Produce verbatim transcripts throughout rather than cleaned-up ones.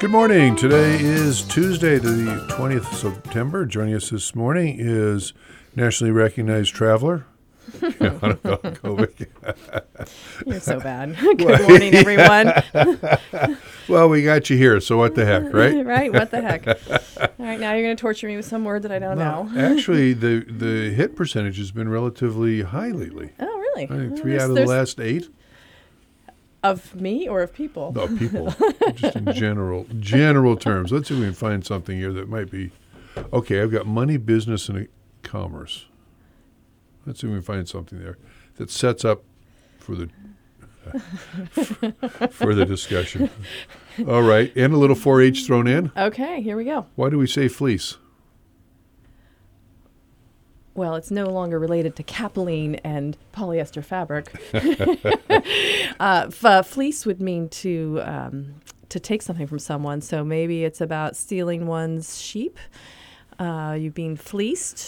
Good morning. Today is Tuesday, the twentieth of September. Joining us this morning is nationally recognized traveler. You're so bad. Good morning, everyone. Well, we got you here, so what the heck, right? Right, what the heck. All right, now you're going to torture me with some word that I don't No, know. Actually, the, the hit percentage has been relatively high lately. Oh, really? I think Well, three there's- out of the there's- last eight. Of me or of people? No, people, just in general, general terms. Let's see if we can find something here that might be. Okay, I've got money, business, and commerce. Let's see if we can find something there that sets up for the for, for the discussion. All right, and a little four H thrown in. Okay, here we go. Why do we say fleece? Well, it's no longer related to capilene and polyester fabric. uh, f- uh, fleece would mean to um, to take something from someone. So maybe it's about stealing one's sheep. Uh, you being fleeced.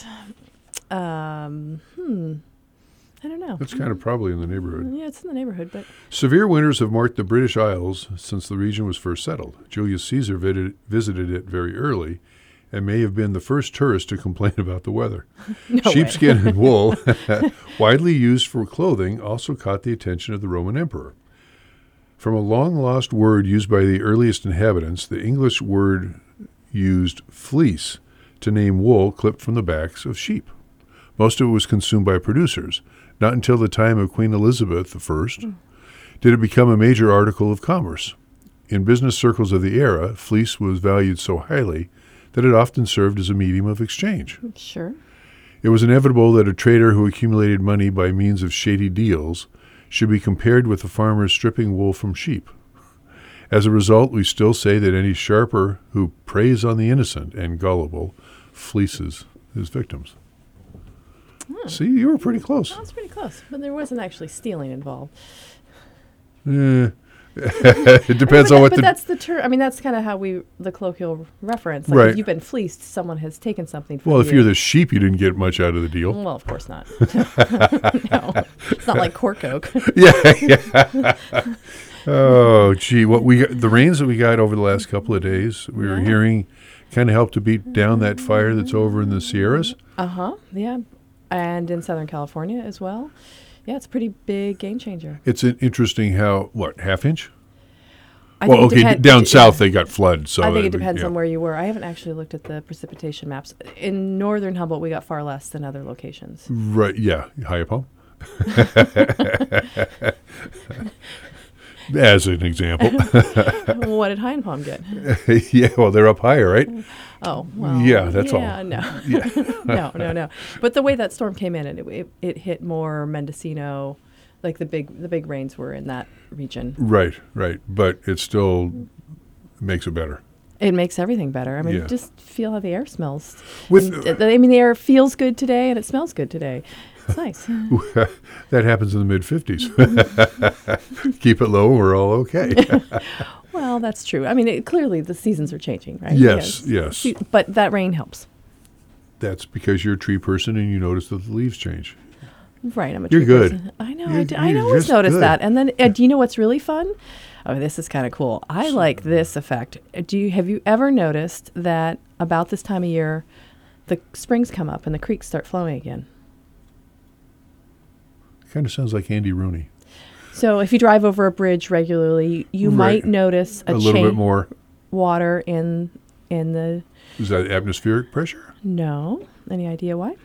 Um, hmm. I don't know. That's kind of probably in the neighborhood. Yeah, it's in the neighborhood, but Severe winters have marked the British Isles since the region was first settled. Julius Caesar vid- visited it very early and may have been the first tourist to complain about the weather. no way. Sheepskin and wool, widely used for clothing, also caught the attention of the Roman emperor. From a long-lost word used by the earliest inhabitants, the English word used fleece to name wool clipped from the backs of sheep. Most of it was consumed by producers. Not until the time of Queen Elizabeth the First mm. did it become a major article of commerce. In business circles of the era, fleece was valued so highly that it often served as a medium of exchange. Sure. It was inevitable that a trader who accumulated money by means of shady deals should be compared with the farmers stripping wool from sheep. As a result, we still say that any sharper who preys on the innocent and gullible fleeces his victims. Hmm. See, you were pretty close. That was pretty close, but there wasn't actually stealing involved. Eh. It depends but, on what but the... that's the term. I mean, that's kind of how we, the colloquial reference. Like Right. If you've been fleeced, someone has taken something from Well, you. if you're the sheep, you didn't get much out of the deal. Well, of course not. No, it's not like cork oak. Yeah, yeah. Oh, gee, what we got, the rains that we got over the last couple of days, we were Yeah. hearing, kind of helped to beat down that fire that's over in the Sierras. Uh huh. Yeah, and in Southern California as well. Yeah, it's a pretty big game changer. It's an interesting how what half inch. I Well, think it okay, depend- down it- south they got flood, so I think it that'd be- depends yeah. on where you were. I haven't actually looked at the precipitation maps. In northern Humboldt, we got far less than other locations. Right? Yeah, high up home. As an example. What did Hind Palm get? Yeah, well, they're up higher, right? Oh, well. Yeah, that's all. Yeah, no. Yeah. no, no, no. But the way that storm came in, it, it it hit more Mendocino, like the big the big rains were in that region. Right, right. But it still makes it better. It makes everything better. I mean, Yeah. just feel how the air smells. With And, uh, I mean, the air feels good today and it smells good today. It's nice. that happens in the mid fifties. Keep it low, we're all okay. Well, that's true. I mean, it, clearly the seasons are changing, right? Yes, yes. Se- But that rain helps. That's because you're a tree person and you notice that the leaves change. Right, I'm a You're tree good. person. I know. You're- I, d- I you're always just notice good. that. And then, uh, do you know what's really fun? Oh, this is kind of cool. I like this effect. Uh, Do you have you ever noticed that about this time of year, the springs come up and the creeks start flowing again? Kind of sounds like Andy Rooney. So if you drive over a bridge regularly, you Right. might notice a, A little change bit more. water in in the. Is that atmospheric pressure? No, any idea why?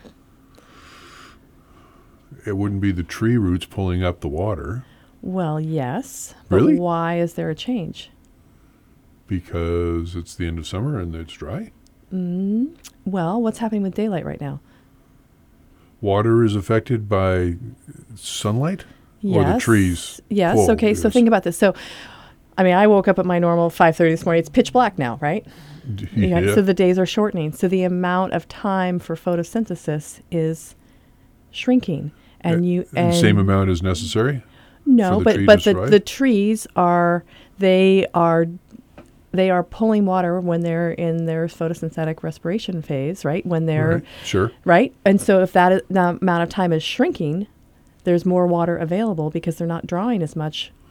It wouldn't be the tree roots pulling up the water Well, yes. But Really? why is there a change? because it's the end of summer and it's dry. Mm, well, what's happening with daylight right now? Water is affected by sunlight? Or the trees Yes. pull Okay. So is- think about this. So, I mean, I woke up at my normal five thirty this morning. It's pitch black now, right? D- Yeah. Yeah. So the days are shortening. So the amount of time for photosynthesis is shrinking, and Uh, you the and same amount is necessary? no, the but tree but to the survive? the trees are they are they are pulling water when they're in their photosynthetic respiration phase, right? When they're Right. Sure. right? And so if that is, the amount of time is shrinking, there's more water available because they're not drawing as much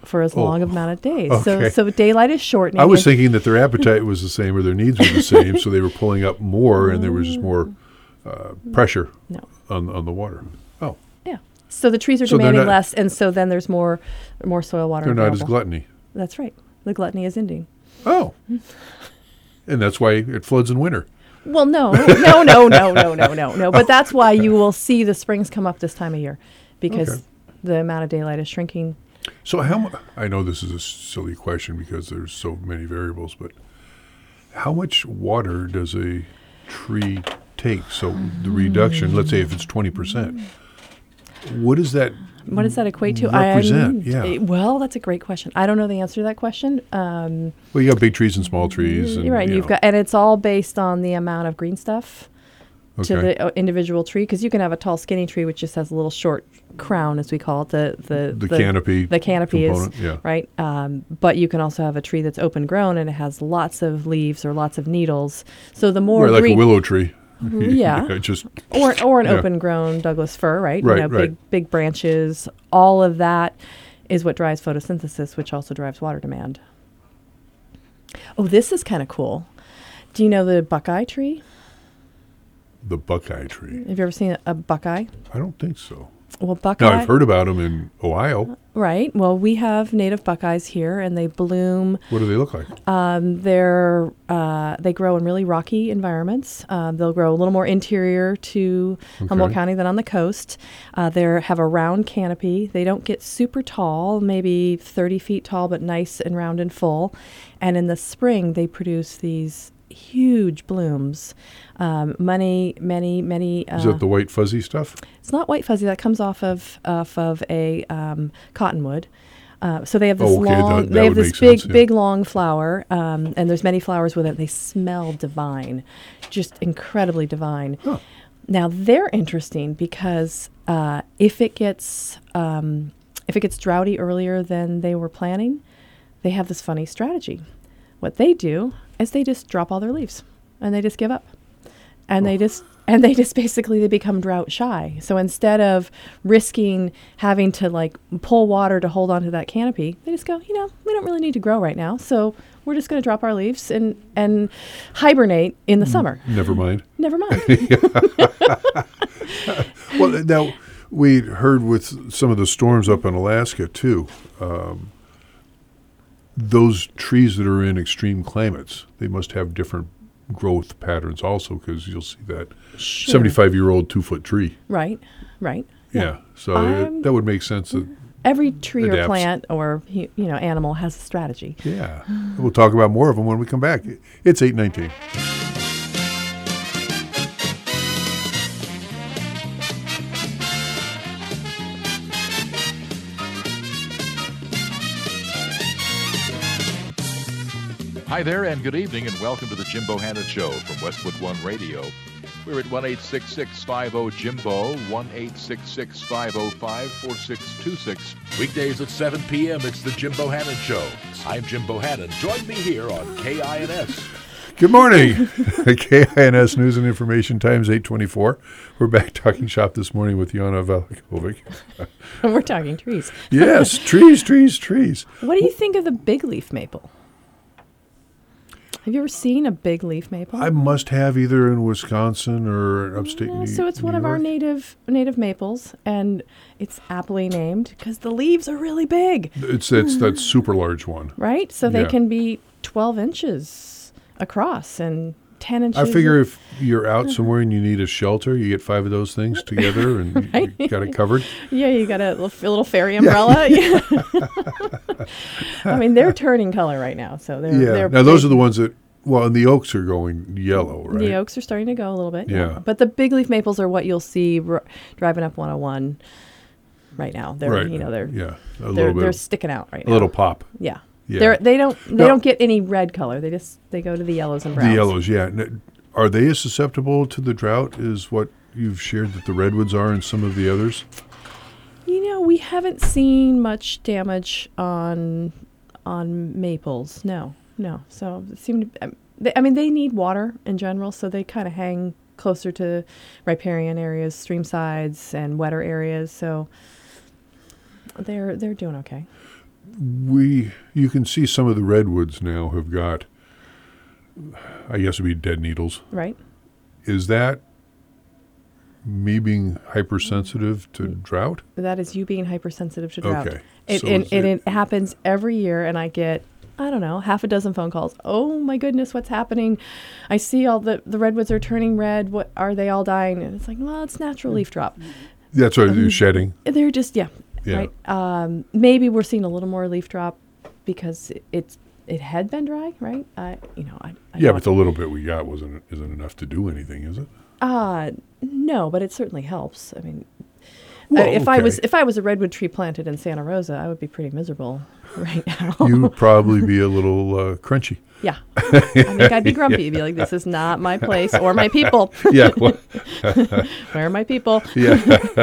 for as Oh, long amount of days. So okay. so daylight is shortening. I was and- thinking that their appetite was the same or their needs were the same, so they were pulling up more and there was just more uh, pressure No. on on the water. Oh, Yeah. So the trees are So they're demanding not- less, and so then there's more more soil water they're not available. as gluttony. That's right. The gluttony is ending. Oh, and that's why it floods in winter. Well, no, no, no, no, no, no, no, no. But that's why you will see the springs come up this time of year, because Okay. the amount of daylight is shrinking. So how mu- I know this is a silly question because there's so many variables, but how much water does a tree take? So the reduction, let's say if it's twenty percent, what does that What does that equate to? represent? I'm- Yeah. eh, Well, that's a great question. I don't know the answer to that question. Um, Well, you got big trees and small trees. And, you're right. you You've know, got, and it's all based on the amount of green stuff to okay. the uh, individual tree. Because you can have a tall, skinny tree which just has a little short crown, as we call it. The the the, canopy. The canopy is component, yeah. right. Um, but you can also have a tree that's open grown and it has lots of leaves or lots of needles. So the more Or like green, a willow tree. Yeah. just or or an Yeah. open grown Douglas fir, right? Right, You know, right. big big branches. All of that is what drives photosynthesis, which also drives water demand. Oh, this is kind of cool. Do you know the buckeye tree? the buckeye tree. Have you ever seen a, a buckeye? I don't think so. Well, buckeye. Now I've heard about them in Ohio. Right. Well, we have native buckeyes here, and they bloom. What do they look like? Um, they're uh, they grow in really rocky environments. Um, they'll grow a little more interior to Humboldt Okay. County than on the coast. Uh, they have a round canopy. They don't get super tall, maybe thirty feet tall, but nice and round and full. And in the spring, they produce these huge blooms. Um, many, many, many. Uh, Is that the white fuzzy stuff? it's not white fuzzy. That comes off of off of a um, cottonwood. Uh, so they have this Oh, okay, long, that- that they have would this make big, sense, yeah. big long flower, um, and there's many flowers with it. They smell divine, just incredibly divine. Huh. Now they're interesting because uh, if it gets um, if it gets droughty earlier than they were planning, they have this funny strategy. What they do is they just drop all their leaves and they just give up, and they just and they just basically they become drought shy. So instead of risking having to like pull water to hold onto that canopy, they just go, you know, we don't really need to grow right now, so we're just going to drop our leaves and and hibernate in the summer. Never mind. Never mind. Well, now we heard with some of the storms up in Alaska too. Um, those trees that are in extreme climates, they must have different growth patterns also, because you'll see that Sure. seventy-five-year-old two-foot tree. Right. Right. Yeah, so I'm- it, that would make sense. That, Every tree or Adapts. plant or hu- you know animal has a strategy. yeah, we'll talk about more of them when we come back. It's eight nineteen. Hi there, and good evening, and welcome to the Jim Bohannon Show from Westwood One Radio. We're at one eight six six five zero Jimbo, one eight six six five zero five four six two six. Weekdays at seven p.m., it's the Jim Bohannon Show. I'm Jim Bohannon. Join me here on K I N S. Good morning. K I N S News and Information Times eight twenty-four. We're back talking shop this morning with Jana Velikovic. We're talking trees. Yes, trees, trees, trees. What do you think of the big leaf maple? Have you ever seen a big leaf maple? I must have either in Wisconsin or in upstate Yeah, New so it's one New of our York. native native maples, and it's aptly named because the leaves are really big, It's it's that super large one. right? So they Yeah. can be twelve inches across and ten inches. I figure if you're out somewhere and you need a shelter, you get five of those things together and you- you got it covered. Yeah, you got a little, a little fairy umbrella. Yeah. I mean, they're turning color right now, so they're Yeah. they're Now those big. are the ones that, well, and the oaks are going yellow, right? The oaks are starting to go a little bit. Yeah. But the big leaf maples are what you'll see r- driving up one oh one right now. They're right. you know they're yeah, a they're little they're bit, sticking out right a now. little pop. Yeah. Yeah. They're they don't they Now- don't get any red color. They just they go to the yellows and browns. The yellows, yeah. N- Are they as susceptible to the drought as what you've shared that the redwoods are and some of the others? You know, we haven't seen much damage on on maples. No, no. So it seemed to, um, they, I mean, they need water in general, so they kind of hang closer to riparian areas, stream sides, and wetter areas. So they're they're doing okay. we you can see some of the redwoods now have got, I guess it would be dead needles. Right. Is that me being hypersensitive to drought? That is you being hypersensitive to drought. Okay. It, So and, is and it- it happens every year, and I get, I don't know, half a dozen phone calls. Oh my goodness, what's happening? I see all the, the redwoods are turning red. What are they all dying? And it's like, well, it's natural leaf drop. That's what you're shedding. They're just, yeah, Yeah. right. Um, maybe we're seeing a little more leaf drop because it, it's it had been dry, right? I, you know, I, I Yeah, don't- but the little bit we got wasn't isn't enough to do anything, is it? Uh, no, but it certainly helps. I mean, Well, uh, if I was okay. if I was a redwood tree planted in Santa Rosa, I would be pretty miserable right now. You would probably be a little uh, crunchy. Yeah, I think I'd be grumpy. Be like, this is not my place or my people. Yeah. Well, Where are my people? yeah.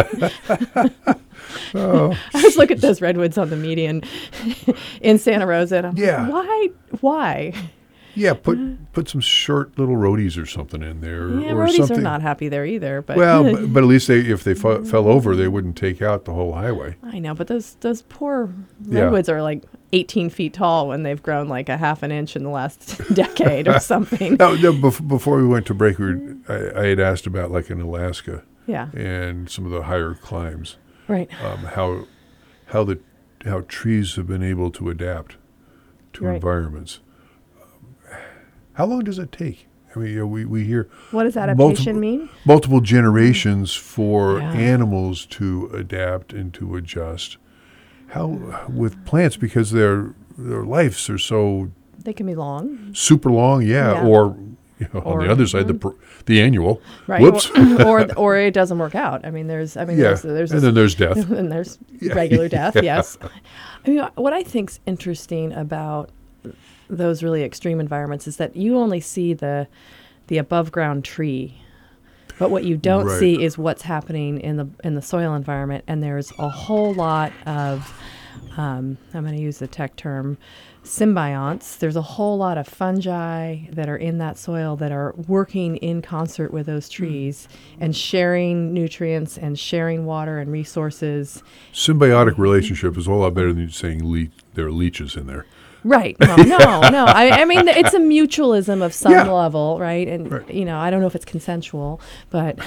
oh, I just look at those redwoods on the median in Santa Rosa, and I'm Yeah. like, why? Why? yeah. Put put some short little roadies or something in there, Yeah, or roadies something. are not happy there either. But Well, but, but at least they, if they fa- fell over, they wouldn't take out the whole highway. I know, but those those poor Yeah. redwoods are like eighteen feet tall when they've grown like a half an inch in the last decade or something. No, no, bef- before we went to break, we were, I, I had asked about like in Alaska Yeah, and some of the higher climbs, right. um, how how the how trees have been able to adapt to Right. environments. Um, how long does it take? I mean, you know, we we hear What does adaptation multiple- mean? multiple generations for Yeah. animals to adapt and to adjust. How with plants, because their their lives are so They can be long, super long, yeah, Yeah. or you know, on Or- the other side, the pr- the annual. right? Whoops. Or, or or it doesn't work out. I mean, there's I mean, Yeah, there's there's and this- then there's death. and there's Yeah. regular death. Yeah. Yes. I mean, what I think's interesting about those really extreme environments is that you only see the the above ground tree, but what you don't Right. see is what's happening in the in the soil environment. And there's a whole lot of um, I'm going to use the tech term symbionts. There's a whole lot of fungi that are in that soil that are working in concert with those trees and sharing nutrients and sharing water and resources. Symbiotic relationship is a whole lot better than saying le- there are leeches in there. Right. No, no, no. I, I mean, it's a mutualism of some Yeah. level, right? And, Right. you know, I don't know if it's consensual, but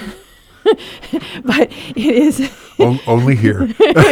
but it is. O- only here.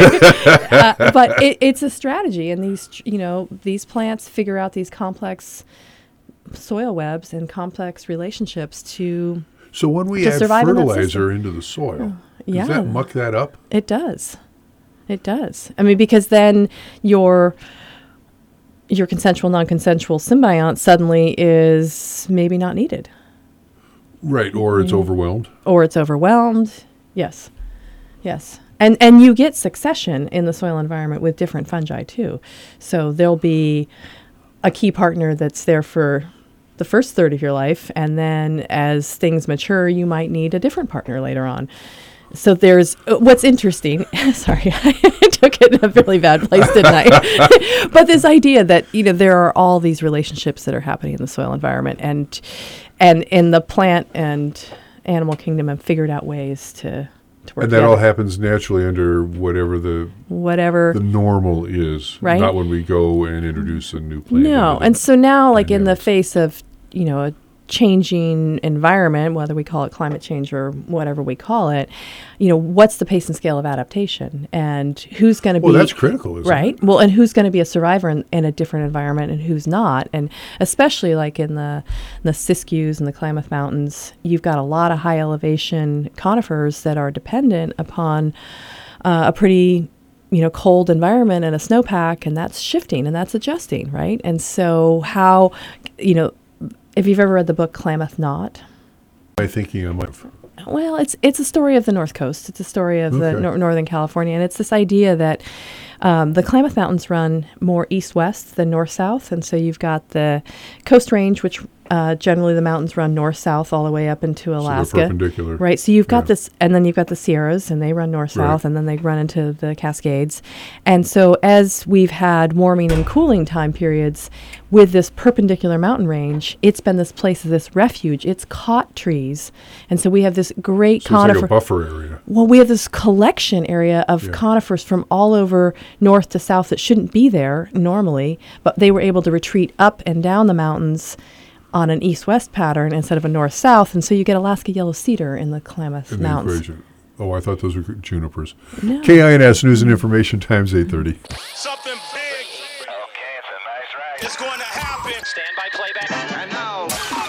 uh, but it, it's a strategy, and these, tr- you know, these plants figure out these complex soil webs and complex relationships to. So when we To add survive in that fertilizer system. into the soil, Yeah. does that muck that up? It does. It does. I mean, because then your your consensual, non-consensual symbiont suddenly is maybe not needed. Right, or it's overwhelmed. Or it's overwhelmed. Yes. Yes. And and you get succession in the soil environment with different fungi too. So there'll be a key partner that's there for the first third of your life, and then as things mature, you might need a different partner later on. So there's uh, what's interesting. Sorry, I took it in a really bad place, didn't I? But this idea that, you know, there are all these relationships that are happening in the soil environment, and and in the plant and animal kingdom have figured out ways to to work And that together. all happens naturally under whatever the Whatever. the normal is, Right. not when we go and introduce a new plant. No, into the- and so now, like in the dynamics. face of, you know, a changing environment, whether we call it climate change or whatever we call it, you know, what's the pace and scale of adaptation, and who's going to well, be that's critical, isn't right? it? Well, and who's going to be a survivor in, in a different environment, and who's not, and especially like in the in the Siskiyous and the Klamath Mountains, you've got a lot of high elevation conifers that are dependent upon uh, a pretty you know, cold environment and a snowpack, and that's shifting and that's adjusting, right? And so how, you know, if you've ever read the book Klamath Knot, By thinking I might have. well, it's it's a story of the North Coast. It's a story of the Okay. nor- Northern California, and it's this idea that um, the Klamath Mountains run more east-west than north-south, and so you've got the Coast Range, which Uh, generally, the mountains run north-south all the way up into Alaska. So they're perpendicular. Right. So you've got Yeah. this, and then you've got the Sierras, and they run north-south, Right. and then they run into the Cascades. And so as we've had warming and cooling time periods with this perpendicular mountain range, it's been this place, this refuge. It's caught trees. And so we have this great So it's conifer. like a buffer area. Well, we have this collection area of Yeah. conifers from all over north to south that shouldn't be there normally, but they were able to retreat up and down the mountains on an east-west pattern instead of a north-south, and so you get Alaska yellow cedar in the Klamath In the Mountains. equation. Oh, I thought those were junipers. No. K I N S News and Information Times eight thirty. Something big Okay, it's a nice ride. is going to happen. Stand by playback. And now,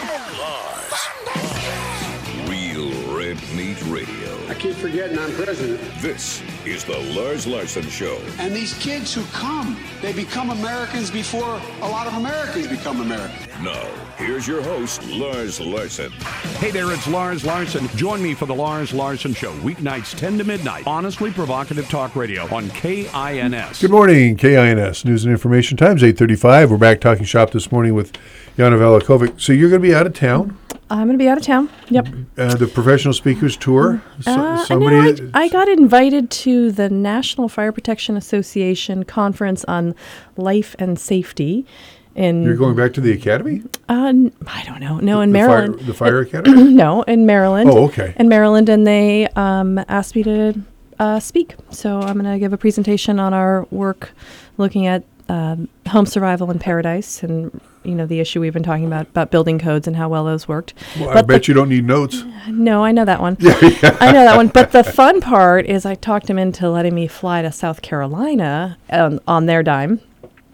Real Red Meat Radio. I keep forgetting I'm president. This is the Lars Larson Show. And these kids who come, they become Americans before a lot of Americans become Americans. Now, here's your host, Lars Larson. Hey there, it's Lars Larson. Join me for the Lars Larson Show, weeknights ten to midnight. Honestly provocative talk radio on K I N S. Good morning, K I N S News and Information Times eight thirty-five. We're back talking shop this morning with Jana Valakovic. So you're going to be out of town? I'm going to be out of town. Yep. Uh, the Professional Speakers Tour? So- Uh, somebody, no, I, I got invited to the National Fire Protection Association conference on life and safety. In, You're going back to the academy? Uh, n- I don't know. No, in the Maryland. Fire, the Fire Academy? No, in Maryland. Oh, okay. In Maryland, and they um, asked me to uh, speak. So I'm going to give a presentation on our work looking at um, home survival in paradise, and you know the issue we've been talking about about building codes and how well those worked. Well, I But bet the- you don't need notes. No, I know that one. I know that one. But the fun part is I talked him into letting me fly to South Carolina um, on their dime.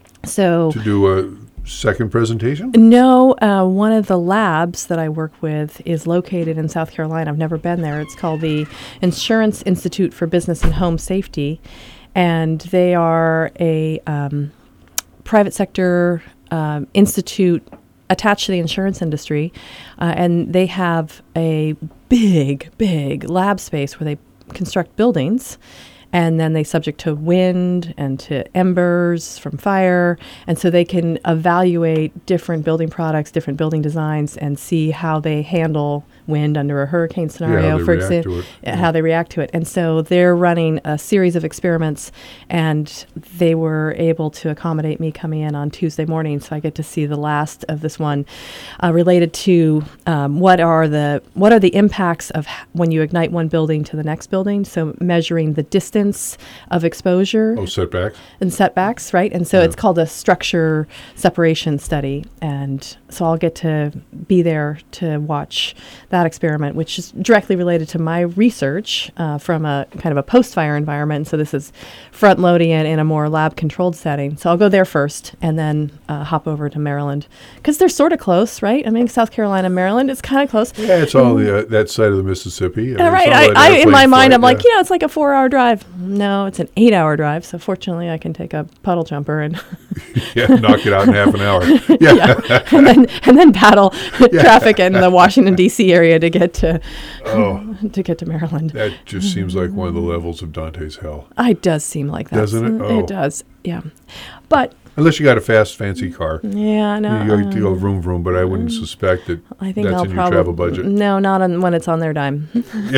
So To do a second presentation? no, uh, one of the labs that I work with is located in South Carolina. I've never been there. It's called the Insurance Institute for Business and Home Safety, and they are a um, private sector um, institute attached to the insurance industry, uh, and they have a big, big lab space where they construct buildings. And then they subject to wind and to embers from fire. And so they can evaluate different building products, different building designs, and see how they handle wind under a hurricane scenario, they for react to example, it. how they react to it. And so they're running a series of experiments, and they were able to accommodate me coming in on Tuesday morning. So I get to see the last of this one uh, related to um, what are the what are the impacts of h- when you ignite one building to the next building. So measuring the distance of exposure Oh, setbacks? and setbacks, right? And so Yeah. it's called a structure separation study. And so I'll get to be there to watch that experiment, which is directly related to my research uh, from a kind of a post-fire environment. So this is front-loading it in a more lab-controlled setting. So I'll go there first and then uh, hop over to Maryland because they're sort of close, right? I mean, South Carolina, Maryland, it's kind of close. Yeah, it's all the, uh, that side of the Mississippi. I mean, Yeah, it's right. all I, that I, in airplane my mind, flight, I'm like, yeah. you know, it's like a four-hour drive. No, it's an eight-hour drive. So fortunately, I can take a puddle jumper and Yeah, knock it out in half an hour. Yeah. yeah, and then and then battle traffic in the Washington D C area to get to Oh, to get to Maryland. that just seems like one of the levels of Dante's hell. It does seem like that. Doesn't it? Mm, Oh. It does. Yeah, but Unless you got a fast, fancy car. yeah, no. you go, to go uh, vroom vroom, but I wouldn't suspect that I think that's I'll in your probably travel budget. No, not on, when it's on their dime.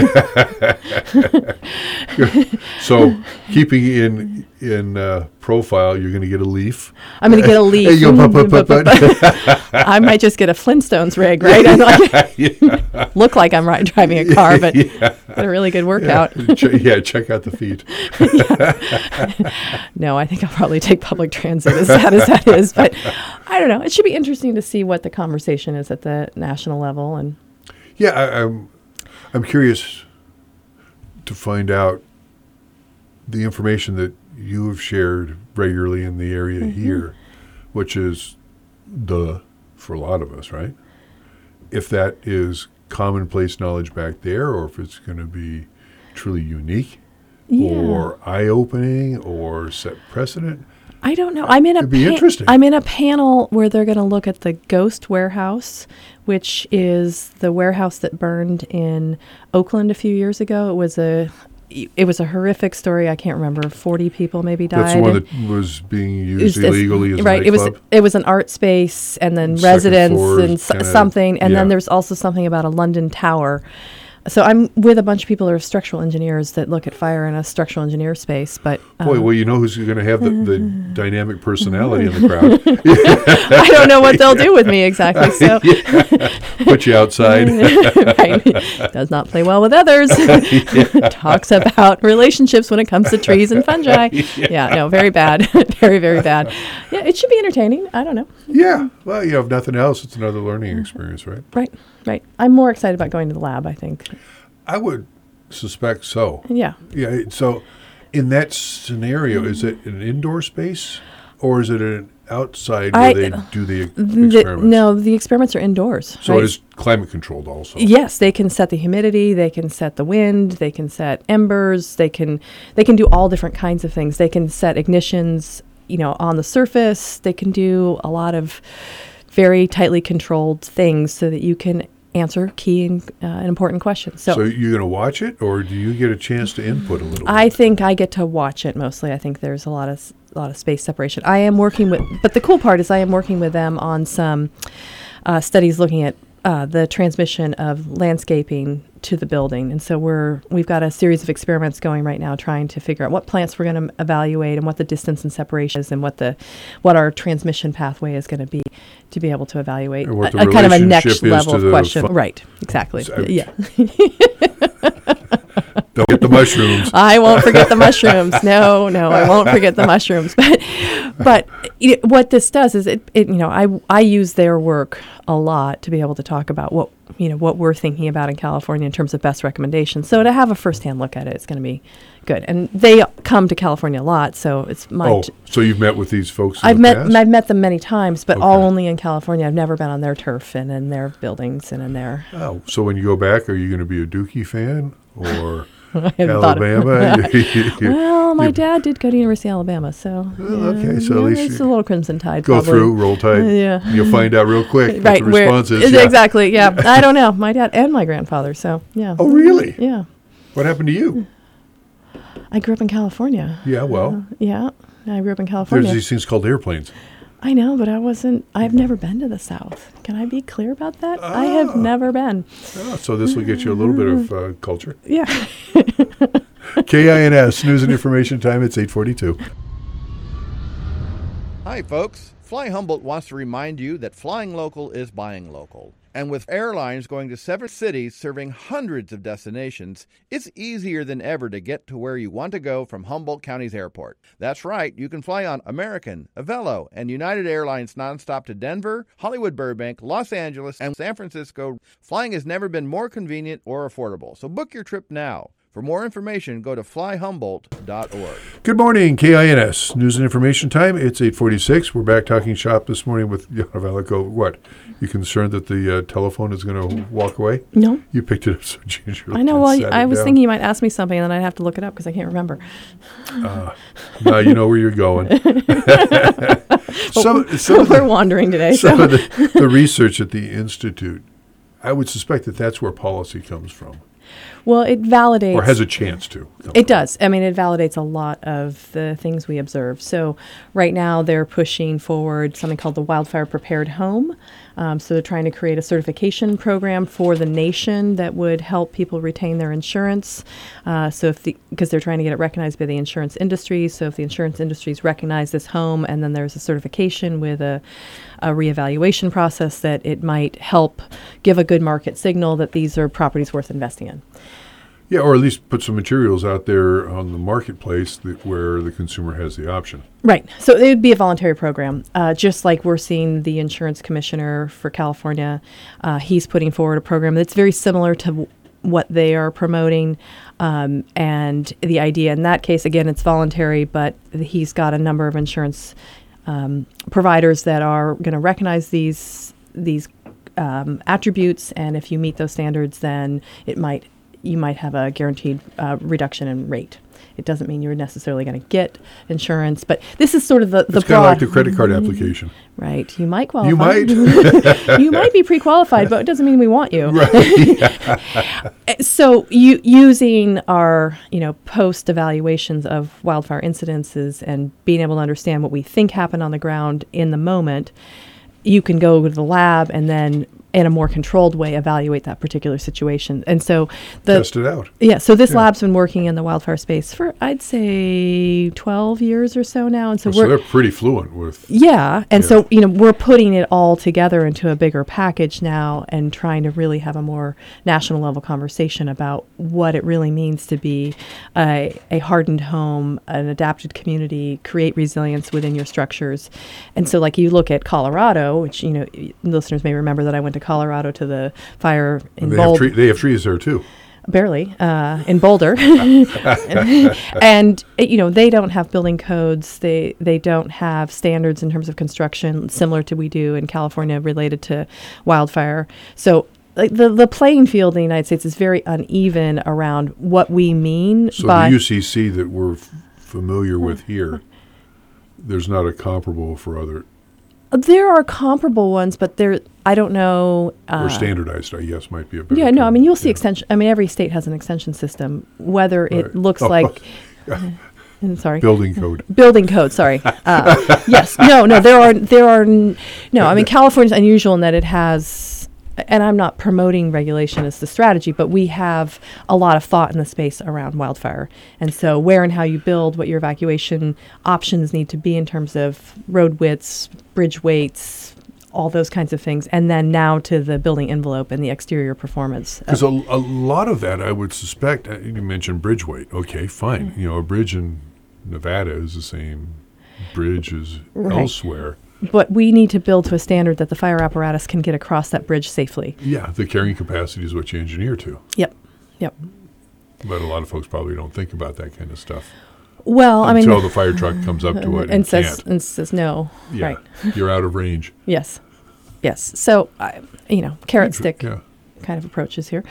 So, keeping in in uh, profile, you're going to get a Leaf. I'm gonna get a leaf. Hey, yo, put, put, put, put. I might just get a Flintstones rig, right? And like, look like I'm right, driving a car, but Yeah. get a really good workout. Ch- yeah, check out the feed. No, I think I'll probably take public transit, as sad as that is. But I don't know. It should be interesting to see what the conversation is at the national level. And Yeah, I, I'm I'm curious to find out the information that you have shared regularly in the area Mm-hmm. here, which is the for a lot of us, right? If that is commonplace knowledge back there, or if it's going to be truly unique, yeah, or eye-opening, or set precedent. I don't know. I'm in a It'd be pa- interesting. I'm in a panel where they're going to look at the Ghost Warehouse, which is the warehouse that burned in Oakland a few years ago. It was a it was a horrific story. I can't remember. forty people maybe died. That's the one that was being used It was- illegally as right. a It was nightclub? it was an art space, and then Second residence floor and is so- kinda- something, and yeah. then there's also something about a London tower. So I'm with a bunch of people who are structural engineers that look at fire in a structural engineer space. But um, Boy, well, you know who's going to have the, the dynamic personality in the crowd. I don't know what they'll do with me exactly. So Put you outside. right. Does not play well with others. Talks about relationships when it comes to trees and fungi. Yeah, no, very bad. very, very bad. Yeah, it should be entertaining. I don't know. Yeah. Well, you know, if nothing else, it's another learning experience, right? Right, right. I'm more excited about going to the lab, I think. I would suspect so. Yeah. Yeah. it- So, in that scenario, is it an indoor space or is it an outside where I- they do the e- The, experiments? no, the experiments are indoors. So right? it is climate controlled also. Yes, they can set the humidity, they can set the wind, they can set embers, they can they can do all different kinds of things. They can set ignitions, you know, on the surface. They can do a lot of very tightly controlled things so that you can answer key and, uh, and important questions. So, So you're going to watch it, or do you get a chance to input a little I bit? think I get to watch it mostly. I think there's a lot of s- a lot of space separation. I am working with, but the cool part is I am working with them on some uh, studies looking at uh, the transmission of landscaping to the building, and so we're we've got a series of experiments going right now, trying to figure out what plants we're going to evaluate and what the distance and separation is, and what the what our transmission pathway is going to be to be able to evaluate And what a, the a kind of a relationship next is level to of the question. fu- Right? Exactly. So- yeah. Don't get the mushrooms. I won't forget the mushrooms. No, no, I won't forget the mushrooms. But, but you know, what this does is it, it, you know, I I use their work a lot to be able to talk about what you know what we're thinking about in California in terms of best recommendations. So to have a firsthand look at it, it's going to be good. And they come to California a lot, so it's my. Oh, t- so you've met with these folks in I've the met past? I've met them many times, but all Okay. only in California. I've never been on their turf and in their buildings and in their. Oh, so when you go back, are you going to be a Dookie fan or I hadn't thought of- Alabama? Well, my You dad did go to University of Alabama, so Oh, okay, yeah, so at yeah, least it's you a little Crimson Tide. go probably. through, roll tide. Uh, yeah. and you'll find out real quick Right, what the where- response is. is- Yeah. exactly. Yeah, I don't know. My dad and my grandfather. So yeah. Oh, really? Yeah, What happened to you? I grew up in California. Yeah, well, Yeah, I grew up in there's California. these things called airplanes. I know, but I wasn't. I've never been to the South. Can I be clear about that? I have never been. Oh, so this will get you a little bit of uh, culture. Yeah. K I N S, News and Information Time, it's eight forty-two. Hi, folks. Fly Humboldt wants to remind you that flying local is buying local. And with airlines going to seven cities serving hundreds of destinations, it's easier than ever to get to where you want to go from Humboldt County's airport. That's right, you can fly on American, Avelo, and United Airlines nonstop to Denver, Hollywood Burbank, Los Angeles, and San Francisco. Flying has never been more convenient or affordable, so book your trip now. For more information, go to fly humboldt dot org. Good morning, K I N S, News and Information Time, it's eight forty-six. We're back talking shop this morning with Yana Valico. What? You concerned that the uh, telephone is going to walk away? No. You picked it up so gingerly. I know. and Well, sat I it was down. thinking you might ask me something, and then I'd have to look it up because I can't remember. Now you know where you're going. some some, of We're the, wandering today. some So. of the, the research at the Institute, I would suspect that that's where policy comes from, Well, it validates. or has a chance to. come It from. does. I mean, it validates a lot of the things we observe. So, right now, they're pushing forward something called the Wildfire Prepared Home. Um, so, they're trying to create a certification program for the nation that would help people retain their insurance. Uh, so, if the because they're trying to get it recognized by the insurance industry. So, if the insurance industries recognize this home, and then there's a certification with a, a reevaluation process, that it might help give a good market signal that these are properties worth investing in. Yeah, or at least put some materials out there on the marketplace that, where the consumer has the option. Right. So it would be a voluntary program, uh, just like we're seeing the insurance commissioner for California. Uh, he's putting forward a program that's very similar to w- what they are promoting. Um, and the idea in that case, again, it's voluntary, but he's got a number of insurance um, providers that are going to recognize these these um, attributes. And if you meet those standards, then it might you might have a guaranteed uh, reduction in rate It doesn't mean you're necessarily going to get insurance, but this is sort of the, the It's kind of broad. like the credit card application. Right. You might qualify. You might. You might be pre-qualified, but it doesn't mean we want you. Right. So you using our, you know, post evaluations of wildfire incidences and being able to understand what we think happened on the ground in the moment, you can go to the lab and then in a more controlled way evaluate that particular situation. And so the Test it out. Yeah, so this Yeah. lab's been working in the wildfire space for I'd say twelve years or so now. And so Oh, we're so they're pretty fluent with. yeah, and Yeah. so you know we're putting it all together into a bigger package now, and trying to really have a more national level conversation about what it really means to be a, a hardened home, an adapted community, create resilience within your structures. And so, like you look at Colorado, which you know y- listeners may remember that I went to Colorado to the fire in They have, Boulder. tree, they have trees there too. Barely uh, in Boulder, and it, you know they don't have building codes. They they don't have standards in terms of construction similar to we do in California related to wildfire. So like the the playing field in the United States is very uneven around what we mean So by the U C C that we're f- familiar with here, there's not a comparable for other, There are comparable ones, but there I don't know. Uh, or standardized, I guess, might be a better Yeah, no, I term. mean, you'll see Yeah. extension. I mean, every state has an extension system, whether it Right. looks Oh, like. I'm sorry. Building code. Building code. Sorry. Uh, yes. No. No. There are. There are. N- no. I mean, California's unusual in that it has. And I'm not promoting regulation as the strategy, but we have a lot of thought in the space around wildfire. And so where and how you build, what your evacuation options need to be in terms of road widths, bridge weights, all those kinds of things. And then now to the building envelope and the exterior performance. Because a, a lot of that, I would suspect, uh, you mentioned bridge weight. Okay, fine. Mm-hmm. You know, a bridge in Nevada is the same bridge as Right. elsewhere. But we need to build to a standard that the fire apparatus can get across that bridge safely. Yeah, the carrying capacity is what you engineer to. Yep. Yep. But a lot of folks probably don't think about that kind of stuff. Well, I mean, Until the fire truck comes up to it and, and says can't. and says no. Yeah, Right. you're out of range. Yes. Yes. So, I, you know, carrot stick Yeah. kind of approaches here.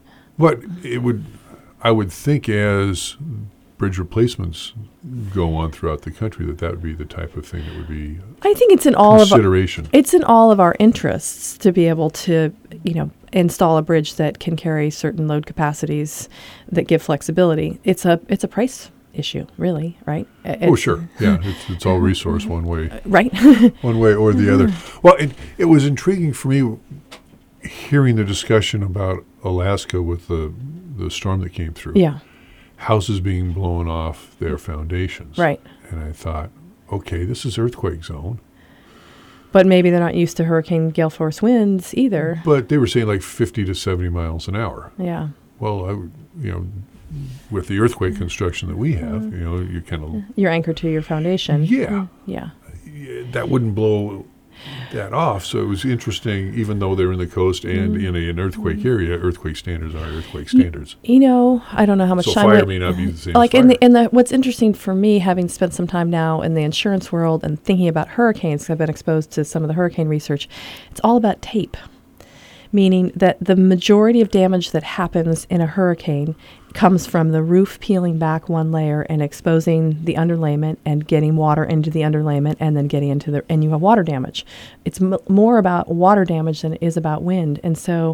But it would, I would think, as bridge replacements go on throughout the country, that that would be the type of thing that would be I think it's in all of our, consideration. it's in all of our interests to be able to, you know, install a bridge that can carry certain load capacities that give flexibility. It's a it's a price issue, really, right? Oh, It's- sure. Yeah, it's, it's all resource one way, Right. one way or the other. Well, it, it was intriguing for me hearing the discussion about Alaska with the, the storm that came through. Yeah. Houses being blown off their foundations. Right. And I thought, okay, this is earthquake zone. But maybe they're not used to hurricane gale force winds either. But they were saying like fifty to seventy miles an hour. Yeah. Well, I, would- you know, with the earthquake construction that we have, you know, you kind of, You're anchored to your foundation. yeah, Yeah. that wouldn't blow that off. So it was interesting, even though they're in the coast and Mm-hmm. in a, an earthquake area, earthquake standards are earthquake standards. You know, I don't know how much So time fire we- may not be the same like as in fire. the in the what's interesting for me, having spent some time now in the insurance world and thinking about hurricanes, 'cause I've been exposed to some of the hurricane research. It's all about tape, meaning that the majority of damage that happens in a hurricane comes from the roof peeling back one layer and exposing the underlayment and getting water into the underlayment and then getting into the and you have water damage. It's m- more about water damage than it is about wind. And so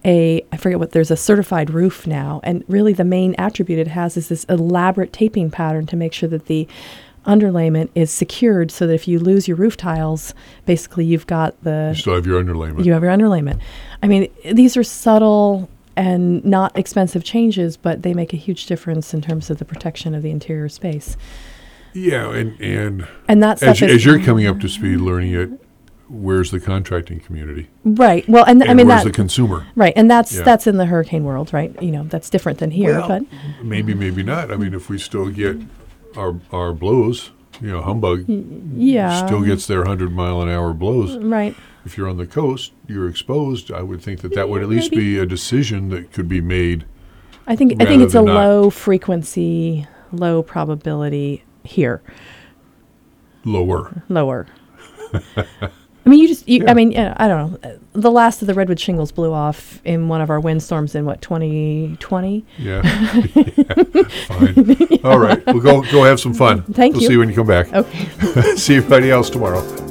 a I forget what there's a certified roof now, and really the main attribute it has is this elaborate taping pattern to make sure that the underlayment is secured so that if you lose your roof tiles, basically you've got the You still have your underlayment. you have your underlayment. I mean, these are subtle and not expensive changes, but they make a huge difference in terms of the protection of the interior space. Yeah, and, and And that stuff as, you- is as you're coming up to speed learning it, where's the contracting community? right. Well, and, And I mean where's that the consumer? right, and that's Yeah. that's in the hurricane world, right? You know, that's different than here, Well, but maybe, maybe not. I mean, if we still get our our blows, you know, Humbug yeah, still gets their one hundred mile an hour blows. right. If you're on the coast, you're exposed. I would think that that would at least Maybe. be a decision that could be made. I think I think rather it's a than not. low frequency, low probability here. Lower. Lower. I mean, you just, you, Yeah. I mean, uh, I don't know. The last of the redwood shingles blew off in one of our windstorms in what, twenty twenty? Yeah. Yeah. Fine. All right. We'll go go have some fun. Thank we'll you. see you when you come back. Okay. See everybody else tomorrow.